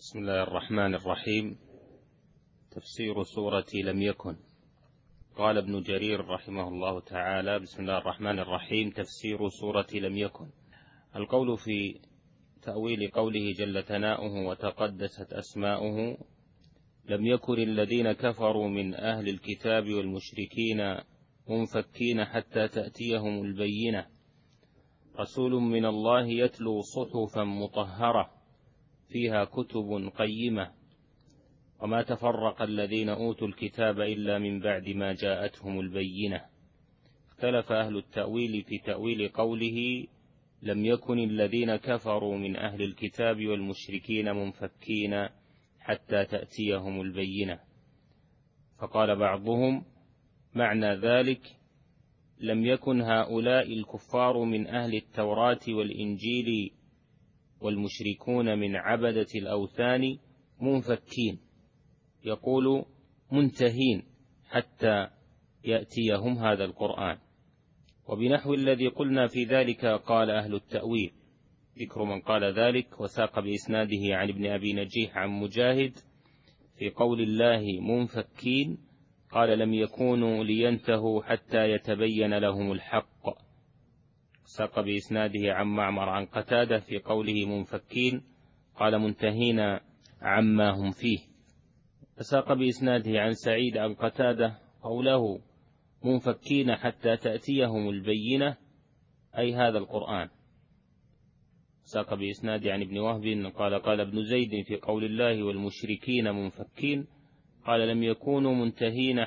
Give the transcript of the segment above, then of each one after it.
بسم الله الرحمن الرحيم. تفسير سورة لم يكن. قال ابن جرير رحمه الله تعالى: بسم الله الرحمن الرحيم. تفسير سورة لم يكن. القول في تأويل قوله جل ثناؤه وتقدست أسماؤه: لم يكن الذين كفروا من أهل الكتاب والمشركين منفكين حتى تأتيهم البينة، رسول من الله يتلو صحفا مطهرة فيها كتب قيمة، وما تفرق الذين أوتوا الكتاب إلا من بعد ما جاءتهم البينة. اختلف أهل التأويل في تأويل قوله لم يكن الذين كفروا من أهل الكتاب والمشركين منفكين حتى تأتيهم البينة، فقال بعضهم معنى ذلك لم يكن هؤلاء الكفار من أهل التوراة والإنجيل والمشركون من عبدة الأوثان منفكين، يقول منتهين حتى يأتيهم هذا القرآن. وبنحو الذي قلنا في ذلك قال أهل التأويل. ذكر من قال ذلك وساق بإسناده عن ابن أبي نجيح عن مجاهد في قول الله منفكين قال لم يكونوا لينتهوا حتى يتبين لهم الحق. ساق بإسناده عن معمر عن قتادة في قوله منفكين قال منتهين عما هم فيه. فساق بإسناده عن سعيد عن قتادة قوله منفكين حتى تأتيهم البينة أي هذا القرآن. ساق بإسناده عن ابن وهب قال ابن زيد في قول الله والمشركين منفكين قال لم يكونوا منتهين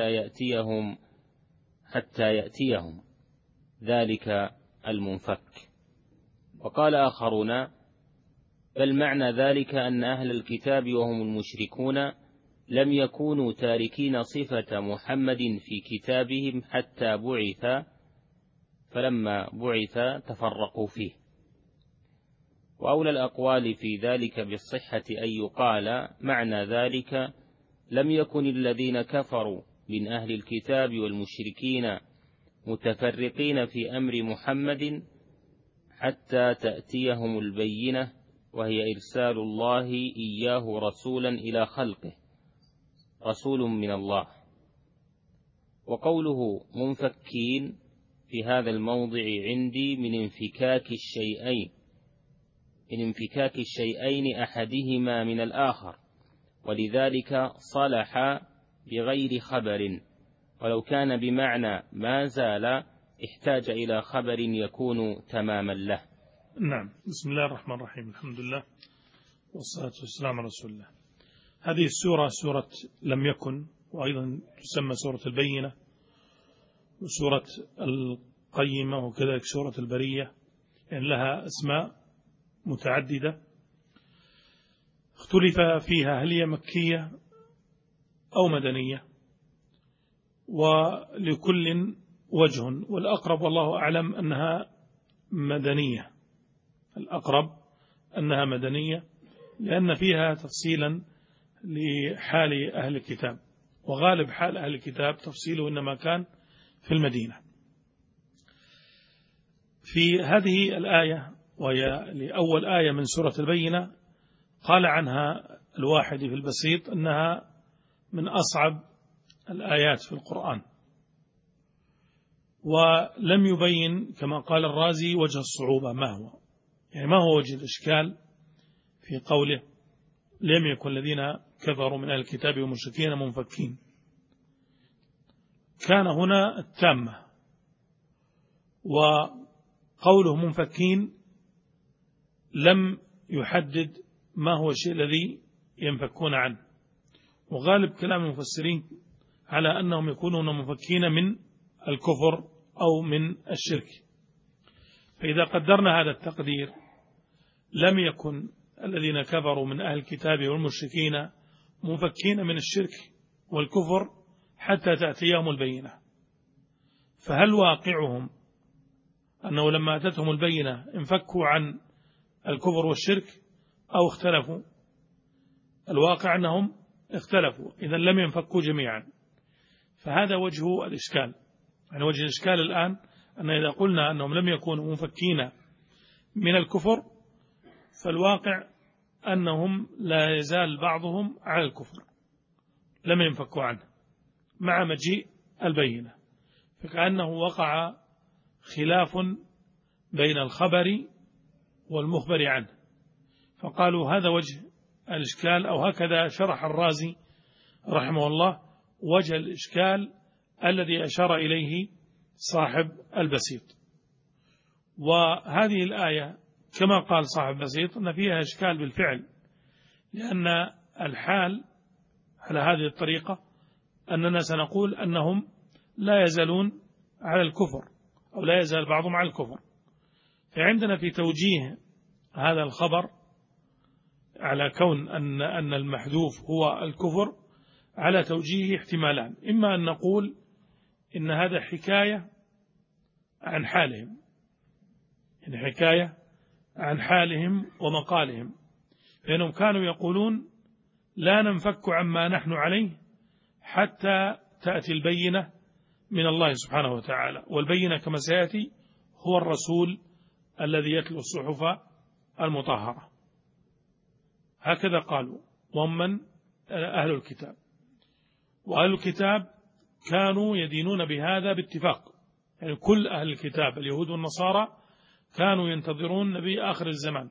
حتى يأتيهم ذلك المنفك. وقال آخرون بل معنى ذلك أن أهل الكتاب وهم المشركون لم يكونوا تاركين صفة محمد في كتابهم حتى بعث، فلما بعث تفرقوا فيه. وأولى الأقوال في ذلك بالصحة أن يقال معنى ذلك لم يكن الذين كفروا من أهل الكتاب والمشركين متفرقين في أمر محمد حتى تأتيهم البينة، وهي إرسال الله إياه رسولا إلى خلقه، رسول من الله. وقوله منفكين في هذا الموضع عندي من انفكاك الشيئين أحدهما من الآخر، ولذلك صلح بغير خبر، ولو كان بمعنى ما زال احتاج إلى خبر يكون تماما له. نعم. بسم الله الرحمن الرحيم. الحمد لله والصلاة والسلام على رسول الله. هذه السورة سورة لم يكن، وأيضا تسمى سورة البينة وسورة القيمة وكذلك سورة البرية، يعني لها أسماء متعددة اختلف فيها هل هي مكية أو مدنية، ولكل وجه، والأقرب والله أعلم أنها مدنية. الأقرب أنها مدنية لأن فيها تفصيلا لحال أهل الكتاب، وغالب حال أهل الكتاب تفصيله إنما كان في المدينة. في هذه الآية وهي لأول آية من سورة البينة قال عنها الواحد في البسيط أنها من أصعب الآيات في القرآن، ولم يبين كما قال الرازي وجه الصعوبة ما هو، يعني ما هو وجه الإشكال في قوله لم يكن الذين كفروا من أهل الكتاب ومشركين منفكين. كان هنا التامة، وقوله منفكين لم يحدد ما هو الشيء الذي ينفكون عنه، وغالب كلام المفسرين على أنهم يكونون منفكين من الكفر أو من الشرك. فإذا قدرنا هذا التقدير لم يكن الذين كفروا من أهل الكتاب والمشركين منفكين من الشرك والكفر حتى تأتيهم البينة، فهل واقعهم أنه لما أتتهم البينة انفكوا عن الكفر والشرك أو اختلفوا؟ الواقع أنهم اختلفوا، إذن لم ينفكوا جميعا. فهذا وجه الإشكال، يعني وجه الإشكال الآن أن إذا قلنا أنهم لم يكونوا منفكين من الكفر، فالواقع أنهم لا يزال بعضهم على الكفر لم ينفكوا عنه مع مجيء البينة، فكأنه وقع خلاف بين الخبر والمخبر عنه، فقالوا هذا وجه الإشكال، أو هكذا شرح الرازي رحمه الله وجه الإشكال الذي أشار إليه صاحب البسيط. وهذه الآية كما قال صاحب البسيط أن فيها إشكال بالفعل، لأن الحال على هذه الطريقة أننا سنقول أنهم لا يزالون على الكفر أو لا يزال بعضهم على الكفر. فعندنا في توجيه هذا الخبر على كون أن المحذوف هو الكفر على توجيه احتمالان: إما أن نقول إن هذا حكاية عن حالهم، يعني حكاية عن حالهم ومقالهم، فإنهم كانوا يقولون لا ننفك عما نحن عليه حتى تأتي البينة من الله سبحانه وتعالى، والبينة كما سيأتي هو الرسول الذي يتلو الصحف المطهرة. هكذا قالوا، ومن أهل الكتاب، وأهل الكتاب كانوا يدينون بهذا باتفاق، يعني كل أهل الكتاب اليهود والنصارى كانوا ينتظرون نبي آخر الزمان،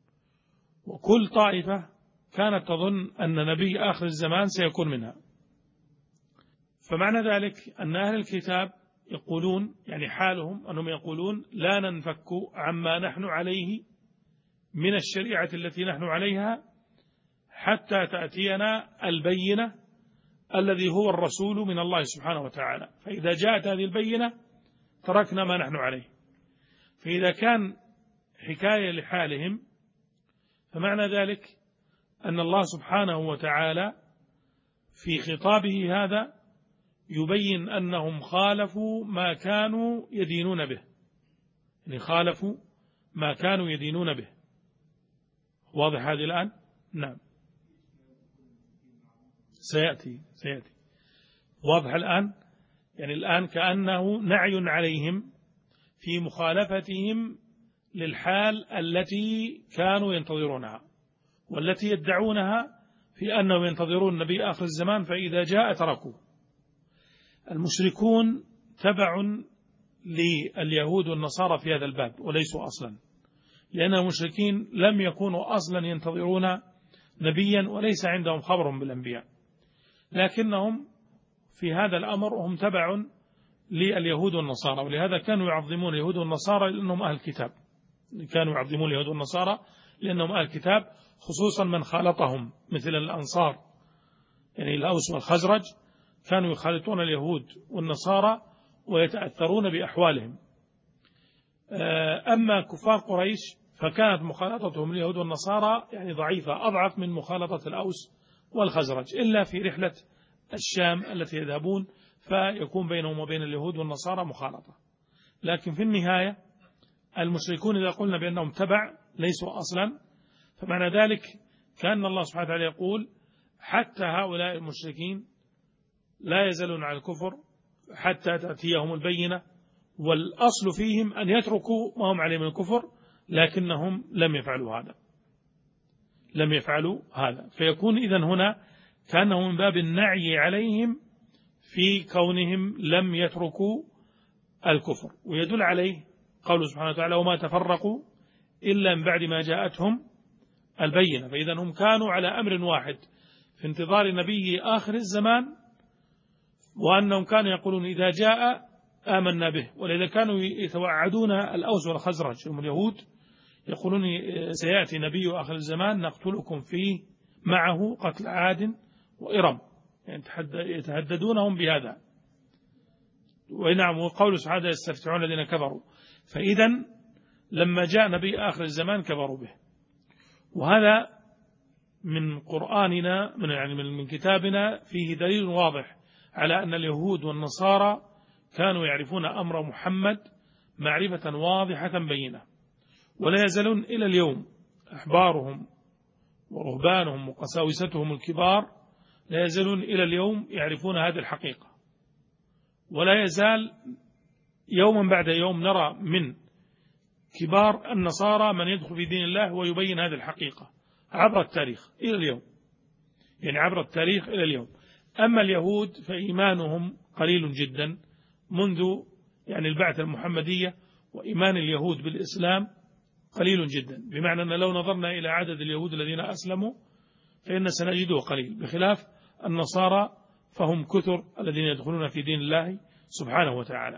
وكل طائفة كانت تظن أن نبي آخر الزمان سيكون منها. فمعنى ذلك أن أهل الكتاب يقولون، يعني حالهم أنهم يقولون لا ننفك عما نحن عليه من الشريعة التي نحن عليها حتى تأتينا البينة الذي هو الرسول من الله سبحانه وتعالى، فإذا جاءت هذه البينة تركنا ما نحن عليه. فإذا كان حكاية لحالهم فمعنى ذلك أن الله سبحانه وتعالى في خطابه هذا يبين أنهم خالفوا ما كانوا يدينون به، يعني خالفوا ما كانوا يدينون به. واضح هذه الآن؟ نعم، سيأتي واضح الآن. يعني الآن كأنه نعي عليهم في مخالفتهم للحال التي كانوا ينتظرونها والتي يدعونها في أنهم ينتظرون نبي آخر الزمان فإذا جاء تركوه. المشركون تبع لليهود والنصارى في هذا الباب وليسوا أصلا، لأن المشركين لم يكونوا أصلا ينتظرون نبيا وليس عندهم خبر بالأنبياء، لكنهم في هذا الأمر هم تبع لليهود والنصارى، ولهذا كانوا يعظمون اليهود والنصارى لأنهم أهل الكتاب، كانوا يعظمون اليهود والنصارى لأنهم أهل الكتاب، خصوصا من خالطهم مثل الأنصار، يعني الأوس والخزرج كانوا يخالطون اليهود والنصارى ويتأثرون بأحوالهم. أما كفار قريش فكانت مخالطتهم اليهود والنصارى يعني ضعيفة، أضعف من مخالطة الأوس والخزرج، إلا في رحلة الشام التي يذهبون فيكون بينهم وبين اليهود والنصارى مخالطة. لكن في النهاية المشركون إذا قلنا بأنهم تبع ليسوا أصلا، فمعنى ذلك كان الله سبحانه وتعالى يقول حتى هؤلاء المشركين لا يزالون على الكفر حتى تأتيهم البينة، والأصل فيهم أن يتركوا ما هم عليه من الكفر، لكنهم لم يفعلوا هذا. فيكون إذن هنا كانه من باب النعي عليهم في كونهم لم يتركوا الكفر، ويدل عليه قوله سبحانه وتعالى وما تفرقوا إلا من بعد ما جاءتهم البينة. فإذا هم كانوا على أمر واحد في انتظار نبي آخر الزمان، وأنهم كانوا يقولون إذا جاء آمنا به، ولذا كانوا يتوعدون الأوس والخزرج هم اليهود، يقولون سيأتي نبي آخر الزمان نقتلكم فيه معه قتل عاد وإرم، يعني يتهددونهم بهذا. ونعم، وقول سبحانه يستفتحون الذين كفروا، فإذا لما جاء نبي آخر الزمان كفروا به. وهذا من قرآننا من كتابنا فيه دليل واضح على أن اليهود والنصارى كانوا يعرفون أمر محمد معرفة واضحة بينة، ولا يزالون إلى اليوم أحبارهم ورهبانهم وقساوستهم الكبار لا يزالون إلى اليوم يعرفون هذه الحقيقة، ولا يزال يوما بعد يوم نرى من كبار النصارى من يدخل في دين الله ويبين هذه الحقيقة. عبر التاريخ إلى اليوم، يعني عبر التاريخ إلى اليوم. أما اليهود فإيمانهم قليل جدا منذ يعني البعثة المحمدية، وإيمان اليهود بالإسلام قليل جدا، بمعنى أن لو نظرنا إلى عدد اليهود الذين أسلموا فإن سنجده قليل، بخلاف النصارى فهم كثر الذين يدخلون في دين الله سبحانه وتعالى.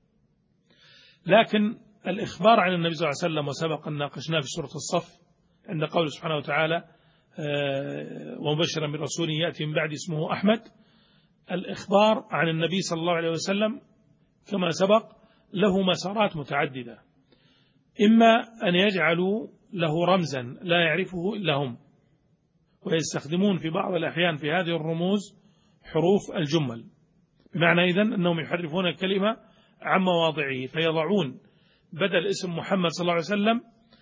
لكن الإخبار عن النبي صلى الله عليه وسلم، وسبق أن ناقشناه في سورة الصف عند قول سبحانه وتعالى ومبشرا برسول يأتي من بعد اسمه أحمد. الإخبار عن النبي صلى الله عليه وسلم كما سبق له مسارات متعددة، إما أن يجعلوا له رمزا لا يعرفه إلا هم، ويستخدمون في بعض الأحيان في هذه الرموز حروف الجمل، بمعنى إذن أنهم يحرفون الكلمة عن مواضعه، فيضعون بدل اسم محمد صلى الله عليه وسلم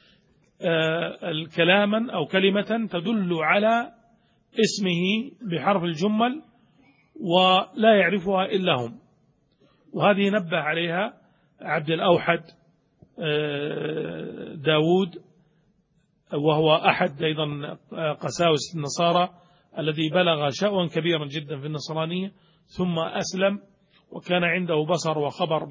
كلاما أو كلمة تدل على اسمه بحرف الجمل ولا يعرفها إلا هم. وهذه نبه عليها عبد الأوحد داود، وهو أحد أيضا قساوسة النصارى الذي بلغ شأوا كبيرا جدا في النصرانية، ثم أسلم وكان عنده بصر وخبر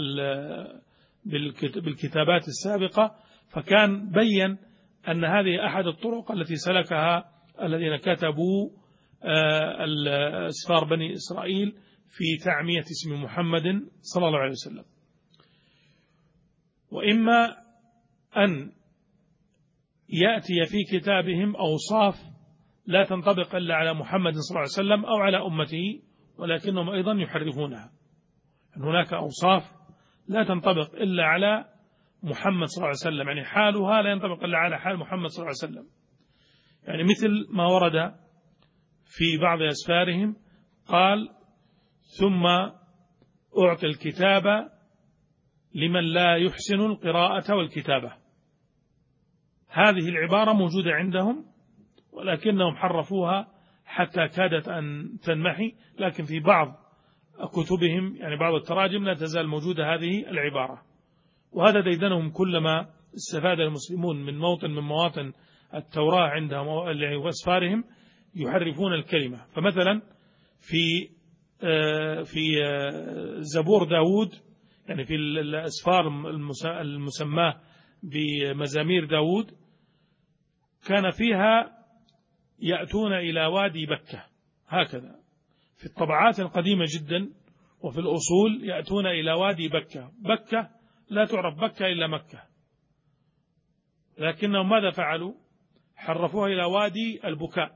بالكتابات السابقة، فكان بين أن هذه أحد الطرق التي سلكها الذين كتبوا أسفار بني إسرائيل في تعمية اسم محمد صلى الله عليه وسلم. وإما أن يأتي في كتابهم أوصاف لا تنطبق إلا على محمد صلى الله عليه وسلم أو على أمته، ولكنهم أيضا يحرفونها. هناك أوصاف لا تنطبق إلا على محمد صلى الله عليه وسلم، يعني حالها لا ينطبق إلا على حال محمد صلى الله عليه وسلم، يعني مثل ما ورد في بعض أسفارهم قال ثم أعطي الكتاب لمن لا يحسن القراءة والكتابة. هذه العبارة موجودة عندهم ولكنهم حرفوها حتى كادت أن تنمحي، لكن في بعض كتبهم يعني بعض التراجم لا تزال موجودة هذه العبارة. وهذا ديدنهم كلما استفاد المسلمون من موطن من مواطن التوراة عندهم وأسفارهم يحرفون الكلمة. فمثلا في زبور داود، يعني في الأسفار المسماة بمزامير داود، كان فيها يأتون إلى وادي بكة، هكذا في الطبعات القديمة جدا، وفي الأصول يأتون إلى وادي بكة. بكة لا تعرف بكة إلا مكة، لكنهم ماذا فعلوا؟ حرفوها إلى وادي البكاء،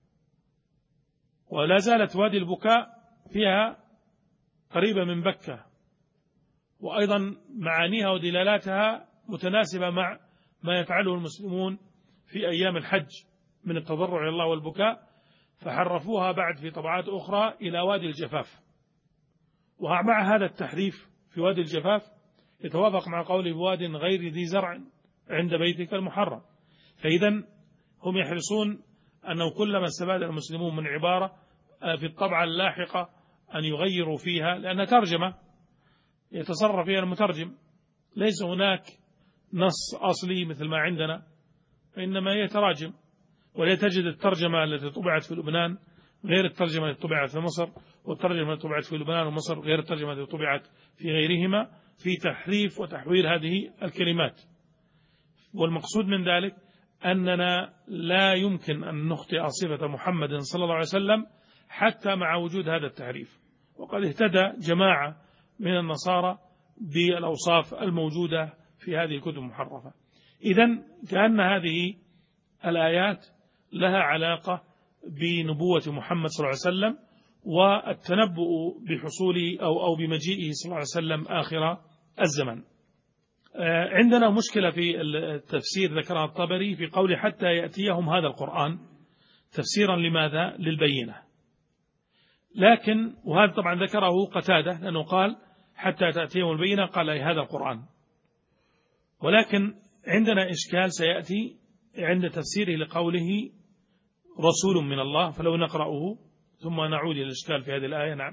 ولا زالت وادي البكاء فيها قريبة من بكة، وأيضا معانيها ودلالاتها متناسبة مع ما يفعله المسلمون في أيام الحج من التضرع إلى الله والبكاء، فحرفوها بعد في طبعات أخرى إلى وادي الجفاف. ومع هذا التحريف في وادي الجفاف يتوافق مع قوله بواد غير ذي زرع عند بيتك المحرم. فإذا هم يحرصون أنه كلما استفاد المسلمون من عبارة في الطبعة اللاحقة أن يغيروا فيها، لأنها ترجمة يتصرف فيها المترجم، ليس هناك نص أصلي مثل ما عندنا، وإنما هي تراجم. ولا تجد الترجمة التي طبعت في لبنان غير الترجمة التي طبعت في مصر، والترجمة التي طبعت في لبنان ومصر غير الترجمة التي طبعت في غيرهما، في تحريف وتحويل هذه الكلمات. والمقصود من ذلك أننا لا يمكن أن نخطئ صفة محمد صلى الله عليه وسلم حتى مع وجود هذا التحريف. وقد اهتدى جماعة من النصارى بالأوصاف الموجودة في هذه الكتب المحرفة. إذن كأن هذه الآيات لها علاقة بنبوة محمد صلى الله عليه وسلم والتنبؤ بحصول أو بمجيئه صلى الله عليه وسلم آخر الزمن. عندنا مشكلة في التفسير ذكرها الطبري في قول حتى يأتيهم هذا القرآن، تفسيرا لماذا؟ للبينة. لكن وهذا طبعا ذكره قتادة لأنه قال حتى تأتيهم البينة، قال أي هذا القرآن. ولكن عندنا إشكال سيأتي عند تفسيره لقوله رسول من الله، فلو نقرأه ثم نعود إلى الإشكال في هذه الآية. نعم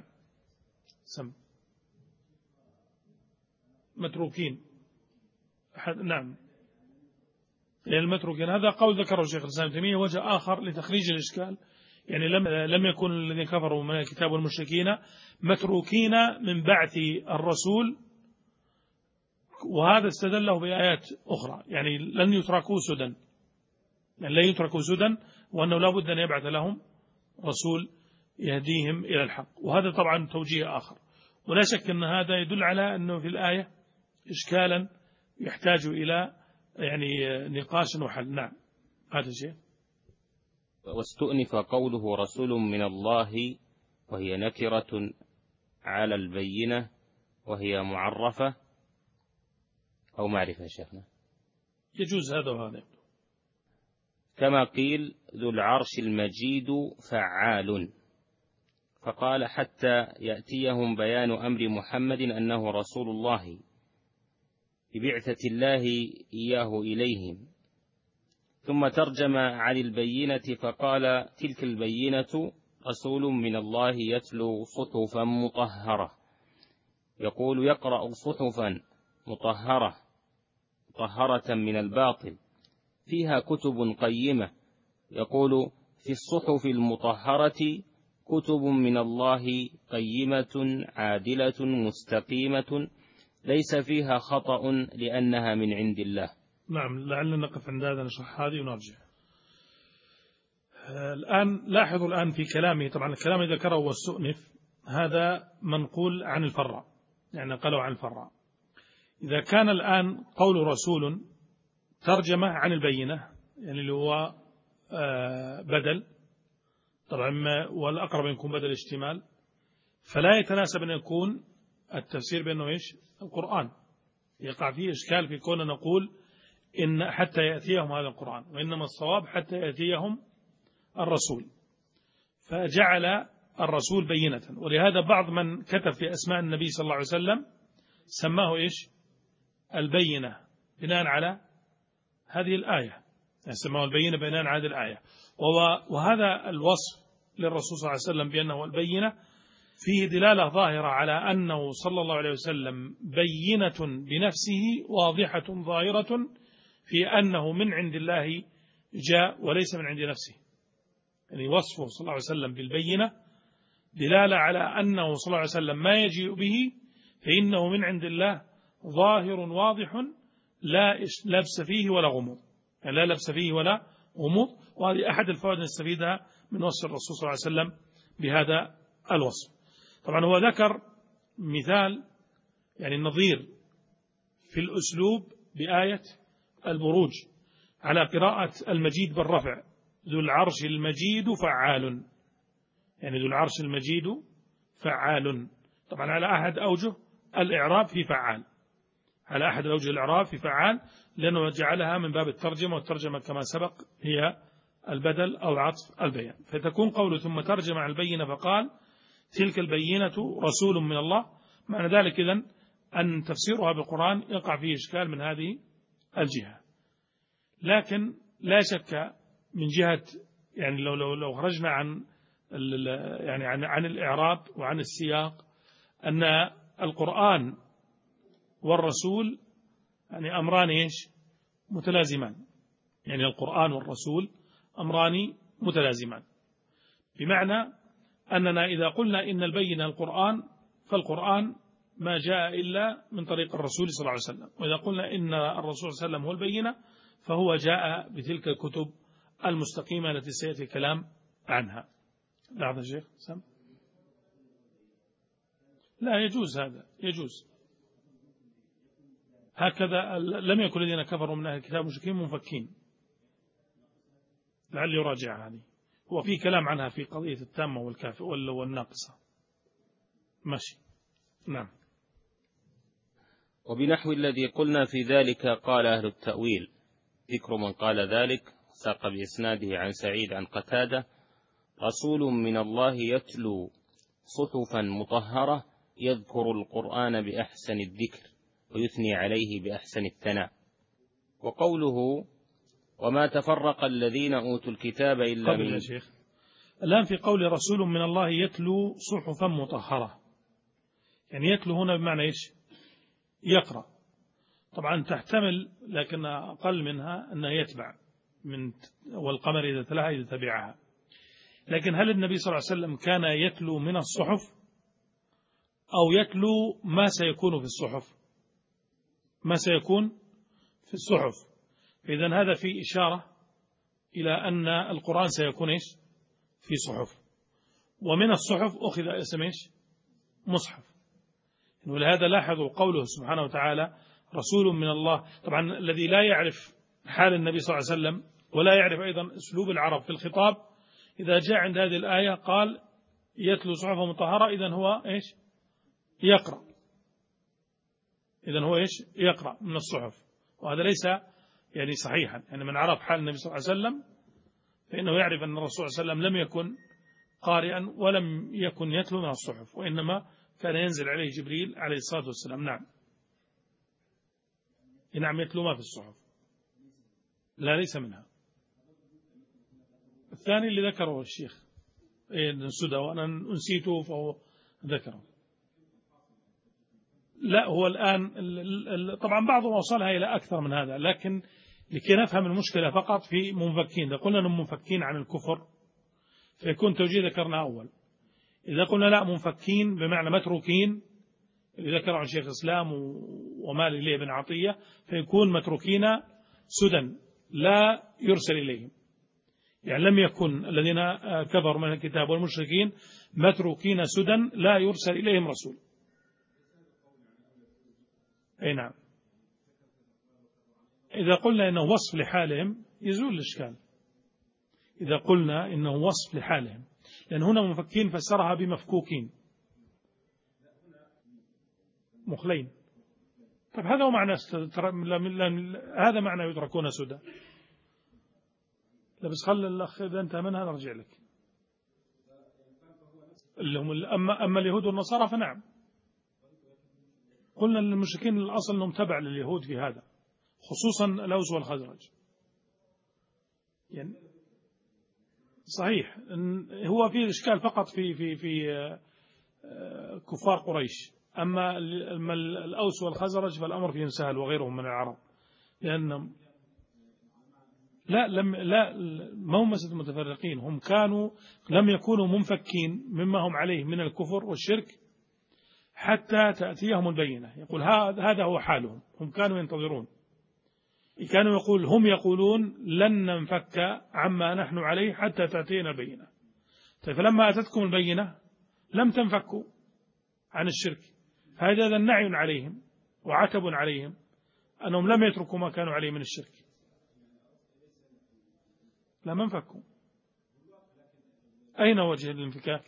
متروكين. نعم المتروكين. هذا قول ذكره الشيخ الإسلام ابن تيمية. وجه آخر لتخريج الإشكال، يعني لم يكن الذين كفروا من الكتاب والمشركين متروكين من بعث الرسول، وهذا استدله بآيات أخرى، يعني لن يتركوا سدى، يعني لا يتركوا سدى، وأنه لا بد أن يبعث لهم رسول يهديهم إلى الحق. وهذا طبعا توجيه آخر، ولا شك أن هذا يدل على أنه في الآية إشكالا يحتاج إلى يعني نقاش وحل. نعم هذا شيء. واستؤنف قوله رسول من الله وهي نكرة على البينة وهي معرفة أو معرفة يا شيخنا؟ يجوز هذا وهذا. كما قيل ذو العرش المجيد فعال، فقال حتى يأتيهم بيان أمر محمد أنه رسول الله ببعثة الله إياه إليهم. ثم ترجم عن البينة فقال تلك البينة رسول من الله يتلو صحفا مطهرة، يقول يقرأ صحفا مطهرة من الباطل فيها كتب قيمة، يقول في الصحف المطهرة كتب من الله قيمة عادلة مستقيمة ليس فيها خطأ لأنها من عند الله. نعم، لعلنا نقف عند هذا نشرح هذه ونرجع. الآن لاحظوا الآن في كلامه، طبعا الكلام إذا ذكره والسؤنف هذا منقول عن الفراء، يعني نقله عن الفراء. إذا كان الآن قول رسول ترجمة عن البينة، يعني اللي هو بدل، طبعا والأقرب يكون بدل اشتمال، فلا يتناسب أن يكون التفسير بأنه إيش القرآن. يقع فيه إشكال في كون نقول إن حتى يأتيهم هذا القرآن، وإنما الصواب حتى يأتيهم الرسول، فجعل الرسول بينة. ولهذا بعض من كتب في أسماء النبي صلى الله عليه وسلم سماه إيش البينة بناء على هذه الآية، سماه البينة بناء على هذه الآية. وهذا الوصف للرسول صلى الله عليه وسلم بأنه البينة فيه دلالة ظاهرة على أنه صلى الله عليه وسلم بينة بنفسه واضحة ظاهرة في أنه من عند الله جاء وليس من عند نفسه. يعني وصفه صلى الله عليه وسلم بالبينة دلالة على أنه صلى الله عليه وسلم ما يجيء به فإنه من عند الله ظاهر واضح لا لبس فيه ولا غموض، يعني لا لبس فيه ولا غموض. وهذه أحد الفوائد نستفيدها من وصف الرسول صلى الله عليه وسلم بهذا الوصف. طبعا هو ذكر مثال يعني النظير في الأسلوب بآية البروج على قراءة المجيد بالرفع، ذو العرش المجيد فعال، يعني ذو العرش المجيد فعال. طبعا على أحد أوجه الإعراب في فعال، على أحد أوجه الإعراب في فعال، لأنه جعلها من باب الترجمة، والترجمة كما سبق هي البدل أو عطف البيان. فتكون قوله ثم ترجم عن البينة فقال تلك البينة رسول من الله، معنى ذلك إذن أن تفسيرها بالقرآن يقع فيه إشكال من هذه الجهة. لكن لا شك من جهة يعني لو خرجنا عن يعني عن الإعراب وعن السياق أن القرآن والرسول يعني أمران إيش متلازمان، يعني القرآن والرسول أمران متلازمان، بمعنى أننا إذا قلنا إن البينة القرآن فالقرآن ما جاء إلا من طريق الرسول صلى الله عليه وسلم، وإذا قلنا إن الرسول صلى الله عليه وسلم هو البينة فهو جاء بتلك الكتب المستقيمة التي سيأتي الكلام عنها. لحظة الشيخ سم. لا يجوز، هذا يجوز هكذا. لم يكن الذين كفروا من أهل الكتاب مشركين منفكين، لعل يراجع هذه، هو في كلام عنها في قضية التامة والكافئ والناقصة. ماشي. نعم. وبنحو الذي قلنا في ذلك قال أهل التأويل. ذكر من قال ذلك ساق بإسناده عن سعيد عن قتادة رسول من الله يتلو صحفا مطهرة يذكر القرآن بأحسن الذكر ويثني عليه بأحسن الثناء. وقوله وما تفرق الذين أوتوا الكتاب إلا من. يا شيخ الآن في قول رسول من الله يتلو صحفا مطهرة، يعني يتلو هنا بمعنى إيش يقرأ. طبعا تحتمل لكن أقل منها أنه يتبع والقمر إذا تلاها إذا تبعها. لكن هل النبي صلى الله عليه وسلم كان يتلو من الصحف أو يتلو ما سيكون في الصحف؟ ما سيكون في الصحف. إذن هذا في إشارة إلى أن القرآن سيكون في صحف، ومن الصحف أخذ اسم مصحف. ولهذا لاحظوا قوله سبحانه وتعالى رسول من الله. طبعا الذي لا يعرف حال النبي صلى الله عليه وسلم ولا يعرف أيضا أسلوب العرب في الخطاب، إذا جاء عند هذه الآية قال يتلو صحفا مطهرة، إذن هو يقرأ. إذن هو يقرأ من الصحف، وهذا ليس يعني صحيحا. يعني من عرف حال النبي صلى الله عليه وسلم فإنه يعرف أن الرسول صلى الله عليه وسلم لم يكن قارئا ولم يكن يتلو من الصحف، وإنما كان ينزل عليه جبريل عليه الصلاة والسلام. نعم يتلو ما في الصحف، لا ليس منها. الثاني اللي ذكره الشيخ السدى وأنا نسيته فهو ذكره. لا هو الآن طبعا بعضهم وصلها إلى أكثر من هذا، لكن لكي نفهم المشكلة فقط في منفكين. إذا قلنا أنهم منفكين عن الكفر فيكون توجيه ذكرنا أول. إذا قلنا لا منفكين بمعنى متروكين اللي ذكره عن شيخ الإسلام ومال إليه بن عطية، فيكون متروكين سدى لا يرسل إليهم. يعني لم يكن الذين كفروا من الكتاب والمشركين متروكين سدى لا يرسل إليهم رسول. أي نعم. إذا قلنا إنه وصف لحالهم يزول الإشكال. إذا قلنا إنه وصف لحالهم، لأن هنا منفكين فسرها بمفكوكين مخلين. طيب هذا هو معنى هذا معنى يتركون سدى. لا بس خلي الأخ إذا انتهى منها نرجع لك. اللي هم أما اليهود والنصارى فنعم، قلنا للمشركين الأصل أنهم تبع لليهود في هذا، خصوصا الأوس والخزرج. يعني صحيح هو في إشكال فقط في كفار قريش. أما الأوس والخزرج فالأمر فيهم سهل وغيرهم من العرب، لأنهم لا ما هم مسجد متفرقين، هم لم يكونوا منفكين مما هم عليه من الكفر والشرك حتى تأتيهم البينة. يقول هذا هو حالهم، هم كانوا ينتظرون. كانوا هم يقولون لن ننفك عما نحن عليه حتى تأتينا البينة. فلما أتتكم البينة لم تنفكوا عن الشرك، هذا نعي عليهم وعتب عليهم أنهم لم يتركوا ما كانوا عليه من الشرك. لا ما انفكوا. أين وجه الانفكاك؟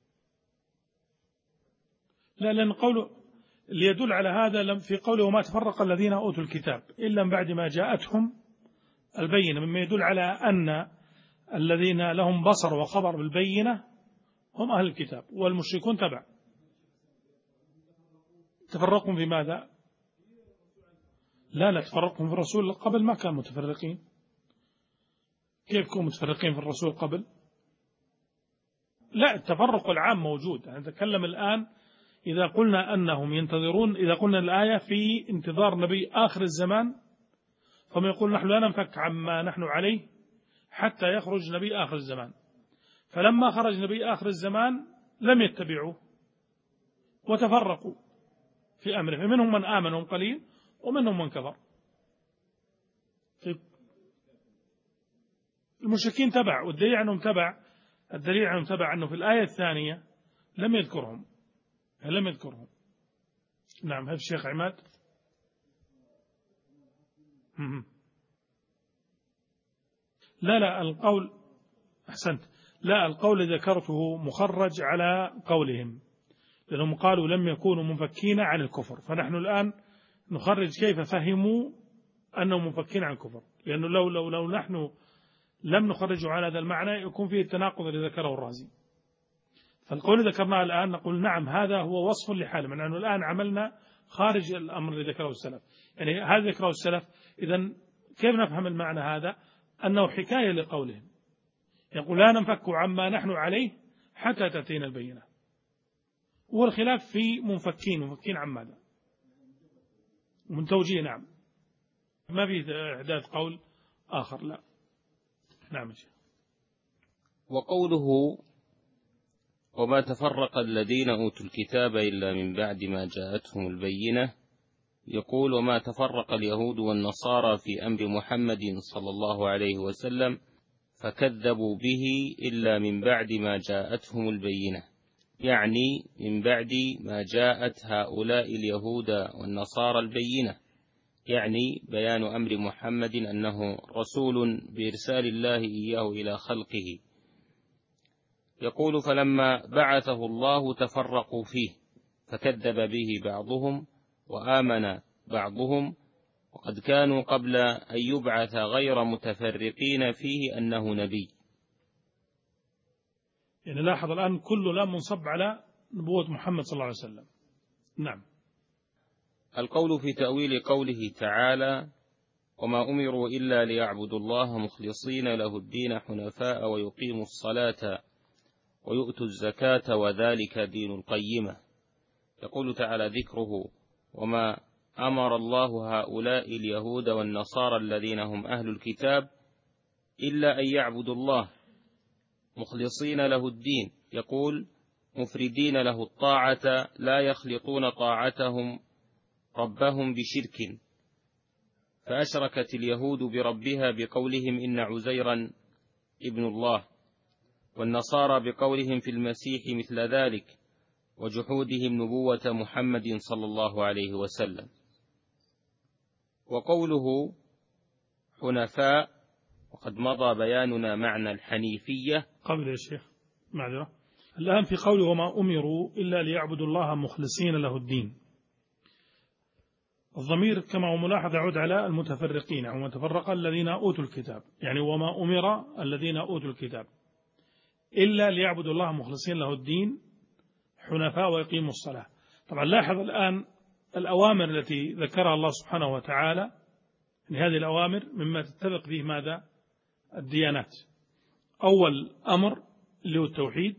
لا، لأن قوله اللي يدل على هذا في قوله وما تفرق الذين أوتوا الكتاب إلا من بعد ما جاءتهم البينة، مما يدل على أن الذين لهم بصر وخبر بالبينة هم أهل الكتاب، والمشركون تبع. تفرقهم في ماذا؟ لا تفرقهم في الرسول قبل ما كانوا متفرقين. كيف كانوا متفرقين في الرسول قبل؟ لا، التفرق العام موجود. نتكلم الآن إذا قلنا أنهم ينتظرون، إذا قلنا الآية في انتظار نبي آخر الزمان، فهم يقول نحن لا ننفك عما نحن عليه حتى يخرج نبي آخر الزمان. فلما خرج نبي آخر الزمان لم يتبعوه وتفرقوا في أمره، فمنهم من آمن قليل ومنهم من كفر. المشركين تبع، والدليل عنهم تبع أنه في الآية الثانية لم يذكرهم. نعم. هذا الشيخ عماد. لا القول أحسنت. لا القول ذكرته مخرج على قولهم، لأنهم قالوا لم يكونوا منفكين عن الكفر، فنحن الآن نخرج كيف فهموا أنهم منفكين عن الكفر، لأنه لو نحن لم نخرجه على هذا المعنى يكون فيه التناقض اللي ذكره الرازي. فالقول ذكرناه الآن نقول نعم هذا هو وصف لحاله، من أنه الآن عملنا خارج الأمر اللي ذكره السلف. يعني هذا ذكره السلف، إذن كيف نفهم المعنى هذا؟ أنه حكاية لقولهم، يقول لا ننفك عما نحن عليه حتى تأتينا البينة. والخلاف في منفكين عن ماذا؟ من توجيه. نعم ما في إحداث قول آخر، لا. نعم. وقوله وما تفرق الذين أوتوا الكتاب إلا من بعد ما جاءتهم البينة، يقول وما تفرق اليهود والنصارى في أمر محمد صلى الله عليه وسلم فكذبوا به إلا من بعد ما جاءتهم البينة، يعني من بعد ما جاءت هؤلاء اليهود والنصارى البينة، يعني بيان أمر محمد أنه رسول بإرسال الله إياه إلى خلقه. يقول فلما بعثه الله تفرقوا فيه فكذب به بعضهم وآمن بعضهم، وقد كانوا قبل أن يبعث غير متفرقين فيه أنه نبي. يعني لاحظ الآن كله لا منصب على نبوة محمد صلى الله عليه وسلم. نعم. القول في تأويل قوله تعالى وما أمروا إلا ليعبدوا الله مخلصين له الدين حنفاء ويقيموا الصلاة ويؤتوا الزكاة وذلك دين القيمة. يقول تعالى ذكره وما أمر الله هؤلاء اليهود والنصارى الذين هم أهل الكتاب إلا أن يعبدوا الله مخلصين له الدين، يقول مفردين له الطاعة لا يخلطون طاعتهم ربهم بشرك، فأشركت اليهود بربها بقولهم إن عزيرا ابن الله، والنصارى بقولهم في المسيح مثل ذلك، وجحودهم نبوة محمد صلى الله عليه وسلم. وقوله حنفاء وقد مضى بياننا معنى الحنيفية قبل يا شيخ معذرة. الآن في قوله وما أمروا إلا ليعبدوا الله مخلصين له الدين، الضمير كما هو ملاحظ يعود على المتفرقين أو متفرق الذين أوتوا الكتاب، يعني وما أمر الذين أوتوا الكتاب إلا ليعبدوا الله مخلصين له الدين حنفاء ويقيموا الصلاة. طبعا لاحظ الآن الأوامر التي ذكرها الله سبحانه وتعالى، هذه الأوامر مما تتفق فيه ماذا؟ الديانات. أول أمر اللي هو التوحيد،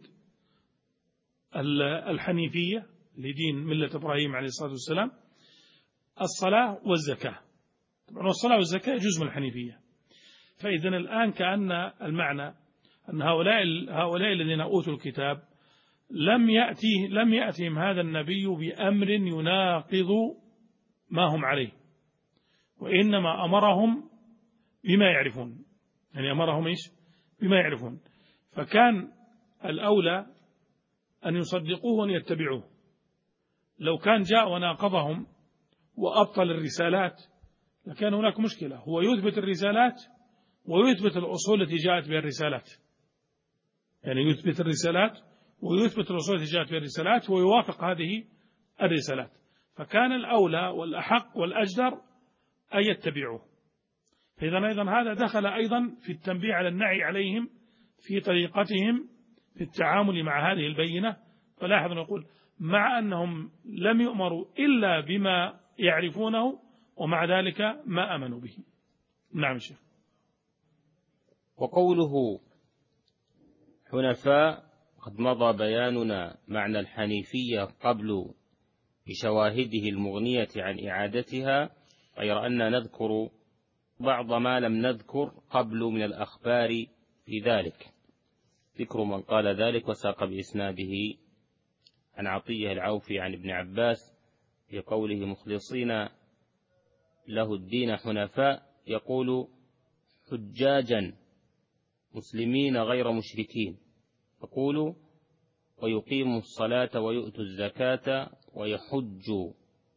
الحنيفية لدين ملة إبراهيم عليه الصلاة والسلام، الصلاة والزكاة. طبعا الصلاة والزكاة جزء من الحنيفية. فإذن الآن كأن المعنى أن هؤلاء الذين أوتوا الكتاب لم يأتهم هذا النبي بأمر يناقض ما هم عليه، وإنما أمرهم بما يعرفون، يعني أمرهم إيش؟ بما يعرفون. فكان الأولى أن يصدقوه وأن يتبعوه. لو كان جاء وناقضهم وأبطل الرسالات لكان هناك مشكلة. هو يثبت الرسالات ويثبت الأصول التي جاءت بها الرسالات، يعني يثبت الرسالات ويثبت الأصول التي جاءت بها الرسالات ويوافق هذه الرسالات. فكان الأولى والأحق والأجدر أن يتبعوه. فإذا أيضا هذا دخل أيضا في التنبيه على النعي عليهم في طريقتهم في التعامل مع هذه البينة. فلاحظ نقول مع أنهم لم يؤمروا إلا بما يعرفونه ومع ذلك ما أمنوا به. نعم شيخ. وقوله حنفاء قد مضى بياننا معنى الحنيفية قبل بشواهده المغنية عن إعادتها، غير أن نذكر بعض ما لم نذكر قبل من الأخبار في ذلك. ذكر من قال ذلك وساق بإسناده عن عطية العوفي عن ابن عباس في قوله مخلصين له الدين حنفاء، يقول حجاجا مسلمين غير مشركين، يقول ويقيموا الصلاة ويؤتوا الزكاة ويحجوا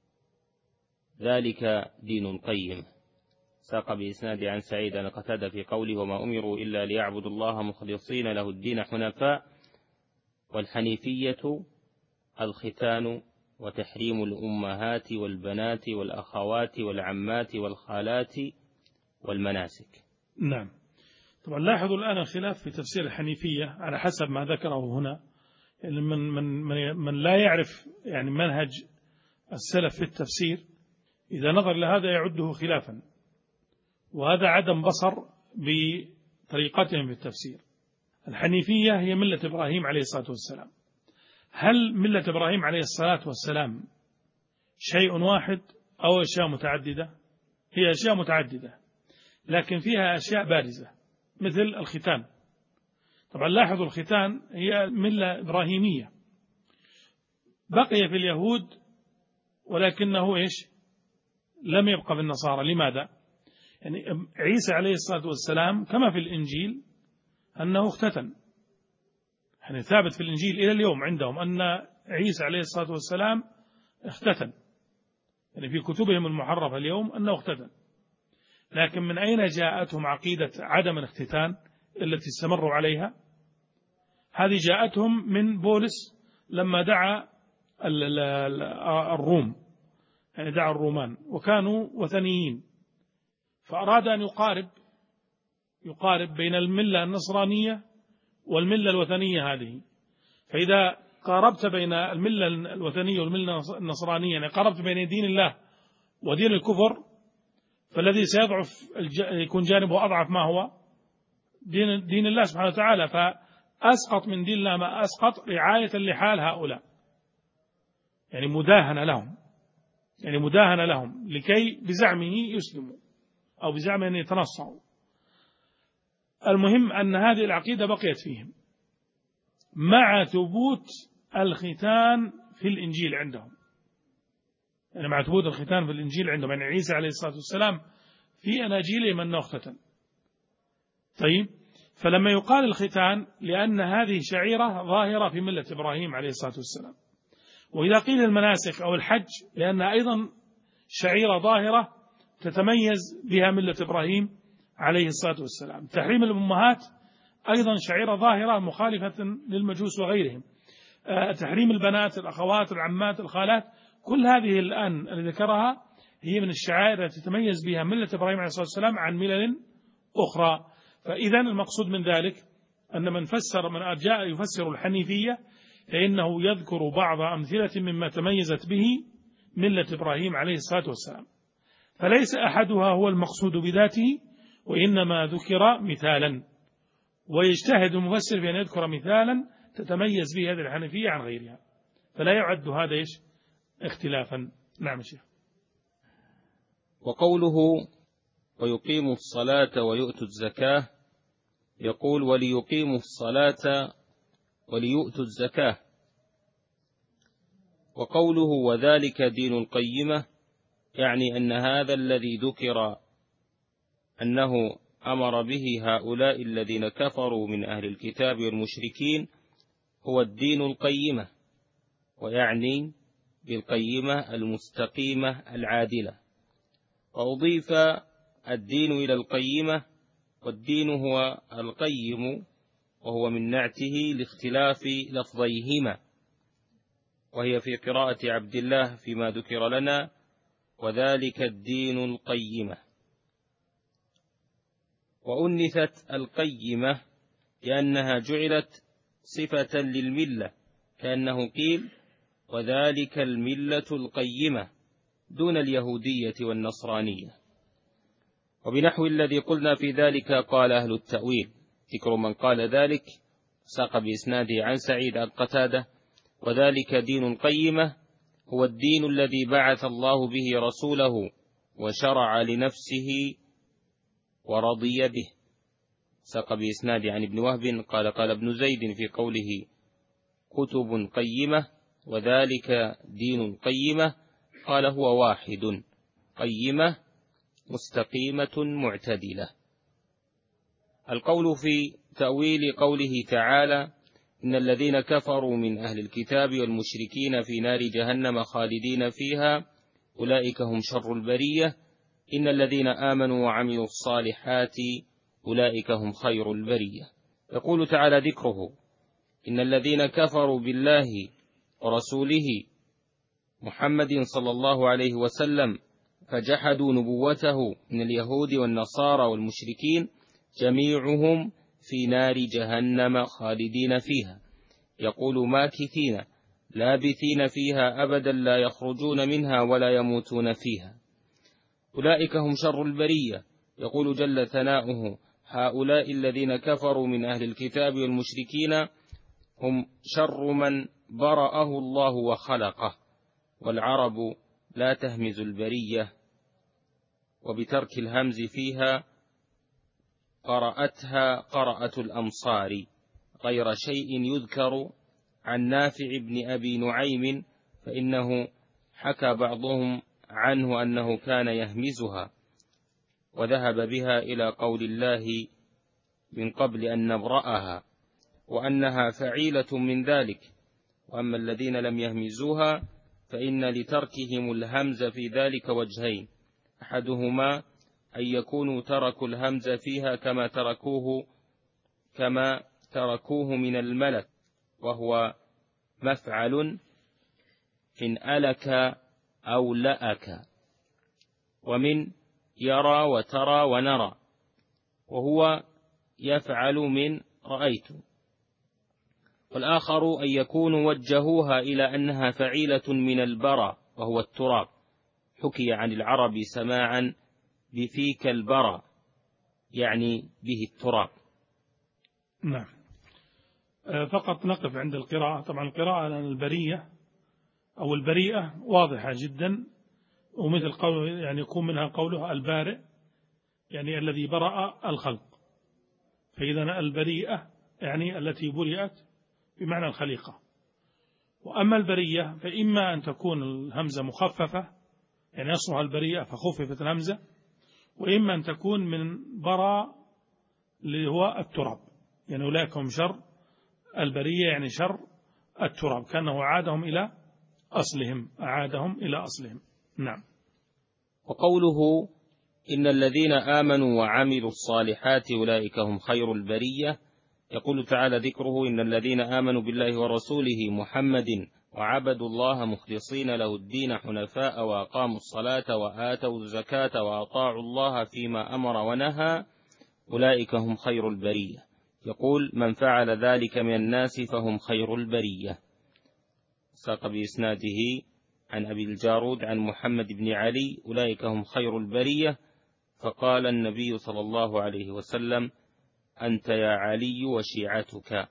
ذلك دين قيم. ساق بإسناد عن سعيد عن قتادة في قوله وما أمروا إلا ليعبدوا الله مخلصين له الدين حنفاء، والحنيفية الختان وتحريم الأمهات والبنات والأخوات والعمات والخالات والمناسك. نعم. طبعا لاحظوا الآن الخلاف في تفسير الحنيفية على حسب ما ذكره هنا. يعني من لا يعرف يعني منهج السلف في التفسير إذا نظر لهذا يعده خلافا، وهذا عدم بصر بطريقتهم في التفسير. الحنيفية هي ملة إبراهيم عليه الصلاة والسلام. هل ملة إبراهيم عليه الصلاة والسلام شيء واحد أو أشياء متعددة؟ هي أشياء متعددة، لكن فيها أشياء بارزة مثل الختان. طبعا لاحظوا الختان هي ملة إبراهيمية، بقي في اليهود ولكنه لم يبقى في النصارى. لماذا؟ يعني عيسى عليه الصلاة والسلام كما في الإنجيل أنه اختتن، يعني ثابت في الإنجيل إلى اليوم عندهم أن عيسى عليه الصلاة والسلام اختتن، يعني في كتبهم المحرفة اليوم أنه اختتن. لكن من أين جاءتهم عقيدة عدم الاختتان التي استمروا عليها؟ هذه جاءتهم من بولس لما دعا الروم، يعني دعا الرومان وكانوا وثنيين، فأراد أن يقارب بين الملة النصرانية والملة الوثنية هذه. فإذا قاربت بين الملة الوثنية والملة النصرانية، يعني قاربت بين دين الله ودين الكفر، فالذي سيضعف يكون جانبه أضعف ما هو دين الله سبحانه وتعالى، فأسقط من دين الله ما أسقط رعاية لحال هؤلاء، يعني مداهنة لهم لكي بزعمه يسلموا أو بزعمه أن يتنصعوا. المهم أن هذه العقيدة بقيت فيهم مع ثبوت الختان في الإنجيل عندهم، يعني مع ثبوت الختان في الإنجيل عندهم، يعني عيسى عليه الصلاة والسلام في أناجيلهم أنه اختتن. طيب، فلما يقال الختان لأن هذه شعيرة ظاهرة في ملة إبراهيم عليه الصلاة والسلام، وإذا قيل المناسك أو الحج لأنها أيضا شعيرة ظاهرة تتميز بها ملة إبراهيم عليه الصلاة والسلام. تحريم الأمهات أيضا شعيرة ظاهرة مخالفة للمجوس وغيرهم. تحريم البنات، الأخوات، العمات، الخالات، كل هذه الآن اللي ذكرها هي من الشعائر التي تتميز بها ملة إبراهيم عليه الصلاة والسلام عن ملل أخرى. فإذا المقصود من ذلك أن من جاء يفسر الحنيفية فإنه يذكر بعض أمثلة مما تميزت به ملة إبراهيم عليه الصلاة والسلام، فليس أحدها هو المقصود بذاته، وإنما ذكر مثالا، ويجتهد المفسر في أن يذكر مثالا تتميز به هذه الحنفية عن غيرها، فلا يعد هذا اختلافا. نعم شيخ. وقوله ويقيموا الصلاة ويؤتوا الزكاة، يقول وليقيموا الصلاة وليؤتوا الزكاة. وقوله وذلك دين القيمة، يعني أن هذا الذي ذكر أنه أمر به هؤلاء الذين كفروا من أهل الكتاب والمشركين هو الدين القيمة، ويعني بالقيمة المستقيمة العادلة. وأضيف الدين إلى القيمة، والدين هو القيم، وهو من نعته لاختلاف لفظيهما، وهي في قراءة عبد الله فيما ذكر لنا وذلك الدين القيمة. وأنثت القيمة لأنها جعلت صفة للملة، كأنه قيل وذلك الملة القيمة دون اليهودية والنصرانية. وبنحو الذي قلنا في ذلك قال أهل التأويل، ذكر من قال ذلك ساق بإسناده عن سعيد عن قتادة وذلك دين القيمة هو الدين الذي بعث الله به رسوله وشرع لنفسه ورضي به. ساق بإسناده عن ابن وهب قال قال ابن زيد في قوله كتب قيمة وذلك دين قيمة قال هو واحد، قيمة مستقيمة معتدلة. القول في تأويل قوله تعالى إن الذين كفروا من أهل الكتاب والمشركين في نار جهنم خالدين فيها أولئك هم شر البرية، إن الذين آمنوا وعملوا الصالحات أولئك هم خير البرية. يقول تعالى ذكره إن الذين كفروا بالله ورسوله محمد صلى الله عليه وسلم فجحدوا نبوته من اليهود والنصارى والمشركين جميعهم في نار جهنم خالدين فيها، يقول ماكثين لابثين فيها أبدا لا يخرجون منها ولا يموتون فيها، أولئك هم شر البرية. يقول جل ثناؤه هؤلاء الذين كفروا من أهل الكتاب والمشركين هم شر من برأه الله وخلقه، والعرب لا تهمز البرية وبترك الهمز فيها قرأتها قرأة الأمصار، غير شيء يذكر عن نافع بن أبي نعيم، فإنه حكى بعضهم عنه أنه كان يهمزها، وذهب بها إلى قول الله من قبل أن نبرأها، وأنها فعيلة من ذلك. وأما الذين لم يهمزوها فإن لتركهم الهمز في ذلك وجهين: أحدهما أن يكونوا تركوا الهمز فيها كما تركوه من الملك، وهو مفعل إن ألك أو لأك، ومن يرى وترى ونرى، وهو يفعل من رأيت. والآخر أن يكونوا وجهوها إلى أنها فعيلة من البرى، وهو التراب، حكي عن العرب سماعا بفيك البرى، يعني به التراب. نعم. فقط نقف عند القراءة. طبعا القراءة لأن البرية أو البريئة واضحة جدا، ومثل قوله يعني يكون منها قوله البارئ، يعني الذي برأ الخلق، فإذا البريئة يعني التي برئت بمعنى الخليقة. وأما البرية فإما أن تكون الهمزة مخففة، يعني أصلها البريئة فخففت الهمزة، وإما أن تكون من برا اللي هو التراب، يعني أولئك هم شر البرية، يعني شر التراب، كأنه أعادهم إلى أصلهم. نعم. وقوله إن الذين آمنوا وعملوا الصالحات أولئك هم خير البرية، يقول تعالى ذكره: إن الذين آمنوا بالله ورسوله محمد وعبدوا الله مخلصين له الدين حنفاء وأقاموا الصلاة وآتوا الزكاة وأطاعوا الله فيما أمر ونهى أولئك هم خير البرية. يقول: من فعل ذلك من الناس فهم خير البرية. ساق بإسناده عن أبي الجارود عن محمد بن علي: أولئك هم خير البرية. فقال النبي صلى الله عليه وسلم: أنت يا علي وشيعتك.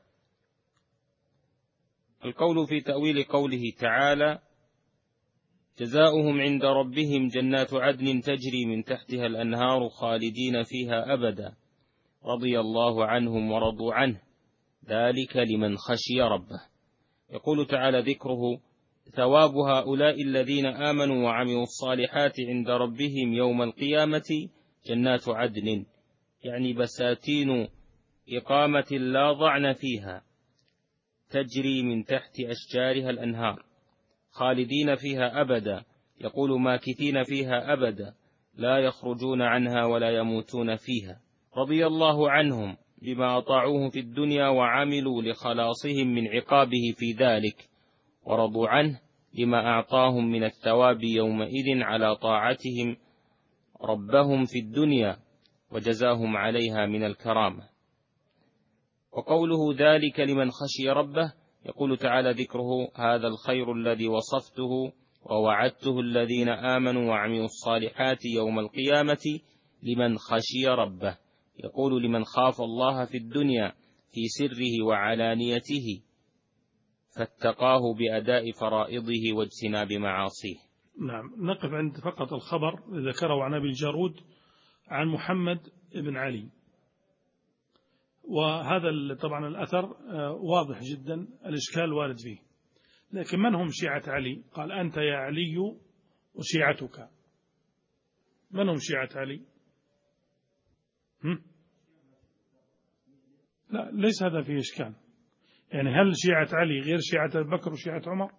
القول في تأويل قوله تعالى: جزاؤهم عند ربهم جنات عدن تجري من تحتها الأنهار خالدين فيها أبدا رضي الله عنهم ورضوا عنه ذلك لمن خشي ربه. يقول تعالى ذكره: ثواب هؤلاء الذين آمنوا وعملوا الصالحات عند ربهم يوم القيامة جنات عدن، يعني بساتين إقامة لا ضعن فيها، تجري من تحت أشجارها الأنهار، خالدين فيها أبدا، يقول ماكثين فيها أبدا، لا يخرجون عنها ولا يموتون فيها، رضي الله عنهم بما أطاعوه في الدنيا وعملوا لخلاصهم من عقابه في ذلك، ورضوا عنه لما أعطاهم من الثواب يومئذ على طاعتهم ربهم في الدنيا وجزاهم عليها من الكرامة. وقوله ذلك لمن خشي ربه، يقول تعالى ذكره: هذا الخير الذي وصفته ووعدته الذين آمنوا وعملوا الصالحات يوم القيامة لمن خشي ربه، يقول لمن خاف الله في الدنيا في سره وعلانيته فاتقاه بأداء فرائضه واجتناب معاصيه. نعم. نقف عند فقط الخبر ذكره عن أبي الجارود عن محمد بن علي، وهذا طبعا الأثر واضح جدا الإشكال وارد فيه. لكن من هم شيعة علي؟ قال: أنت يا علي وشيعتك. من هم شيعة علي؟ لا، ليس هذا فيه إشكال. يعني هل شيعة علي غير شيعة أبي بكر وشيعة عمر؟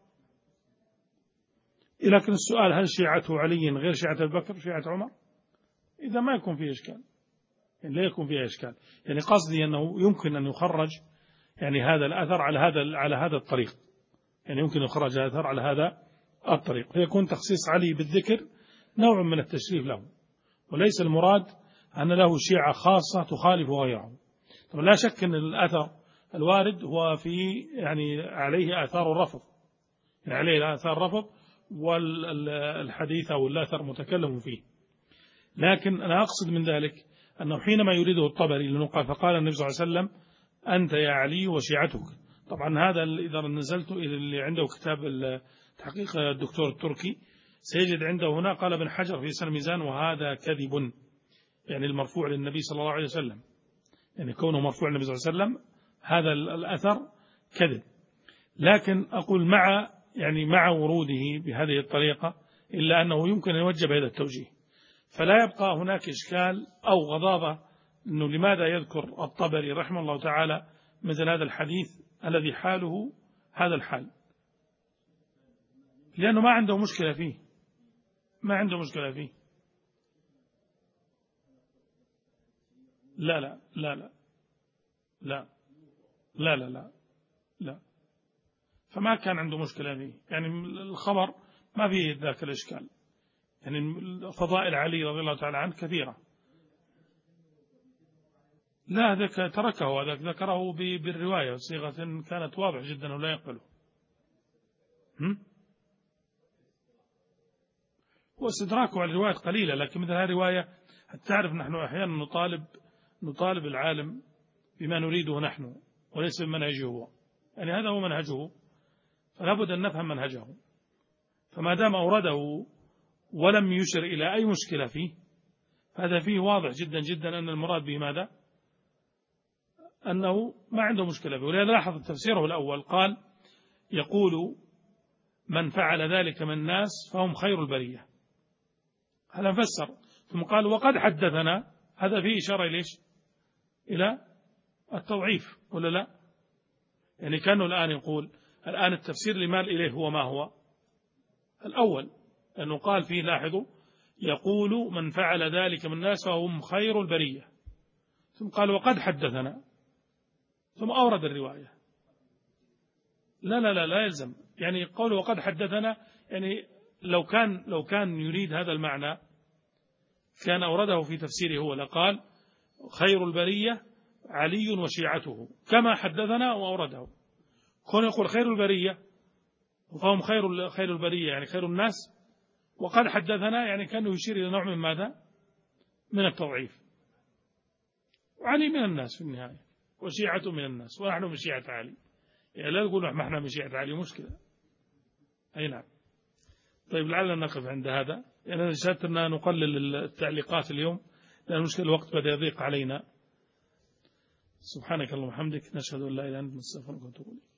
لكن السؤال: هل شيعة علي غير شيعة أبي بكر وشيعة عمر؟ إذا ما يكون فيه إشكال، يعني لا يكون فيها إشكال. يعني قصدي أنه يمكن أن يخرج يعني هذا الأثر على هذا الطريق، يعني يمكن يخرج الأثر على هذا الطريق، فيكون تخصيص علي بالذكر نوع من التشريف له، وليس المراد أن له شيعة خاصة تخالف غيره. طبعا لا شك أن الأثر الوارد هو في يعني عليه آثار الرفض، يعني عليه آثار الرفض، والحديث أو الأثر متكلم فيه. لكن أنا أقصد من ذلك أنه حينما يريده الطبري لنقل فقال النبي صلى الله عليه وسلم: أنت يا علي وشيعتك. طبعا هذا إذا نزلت إلى اللي عنده كتاب تحقيق الدكتور التركي سيجد عنده هنا قال ابن حجر في سن الميزان وهذا كذب، يعني المرفوع للنبي صلى الله عليه وسلم، يعني كونه مرفوع للنبي صلى الله عليه وسلم هذا الأثر كذب. لكن أقول مع وروده بهذه الطريقة إلا أنه يمكن أن يوجه بهذا التوجيه، فلا يبقى هناك إشكال أو غضاضة أنه لماذا يذكر الطبري رحمه الله تعالى مثل هذا الحديث الذي حاله هذا الحال، لأنه ما عنده مشكلة فيه، ما عنده مشكلة فيه. لا لا لا لا لا لا لا لا لا، فما كان عنده مشكلة فيه، يعني الخبر ما فيه ذاك الإشكال، يعني فضائل علي رضي الله تعالى عنه كثيرة. لا ذاك تركه، ذاك ذكره بالرواية صيغة كانت واضح جدا ولا يقبله. واستدراكه على الروايات قليلة، لكن مثل هذه الرواية تعرف نحن أحيانا نطالب العالم بما نريده نحن وليس بمنهجه هو، يعني هذا هو منهجه فلا بد أن نفهم منهجه، فما دام أورده ولم يشر إلى أي مشكلة فيه هذا فيه واضح جدا جدا أن المراد به ماذا؟ أنه ما عنده مشكلة فيه. ولذلك لاحظ تفسيره الأول قال يقول من فعل ذلك من الناس فهم خير البرية، هذا فسر، ثم قال وقد حدثنا، هذا فيه إشارة إلى التضعيف ولا لا؟ يعني كانه الآن يقول الآن التفسير لمال إليه هو ما هو الأول، لأنه قال فيه لاحظوا يقول من فعل ذلك من الناس فهم خير البرية، ثم قال وقد حدثنا، ثم أورد الرواية. لا لا لا لا يلزم، يعني قوله وقد حدثنا، يعني لو كان يريد هذا المعنى كان أورده في تفسيره هو، لقال خير البرية علي وشيعته كما حدثنا وأورده. كون يقول خير البرية فهم خير البرية يعني خير الناس، وقد حدثنا يعني كانه يشير إلى نوع من ماذا؟ من التضعيف. وعلي من الناس في النهاية وشيعته من الناس ونحن من شيعة علي، يعني لا نقول نحن من شيعة علي، مشكلة. أي نعم. طيب لعلنا نقف عند هذا، يعني أنا شاهدت أننا نقلل التعليقات اليوم لأن المشكلة الوقت بدأ يضيق علينا. سبحانك اللهم وبحمدك، نشهد أن لا إله إلا أنت، نستغفرك ونتوب إليك.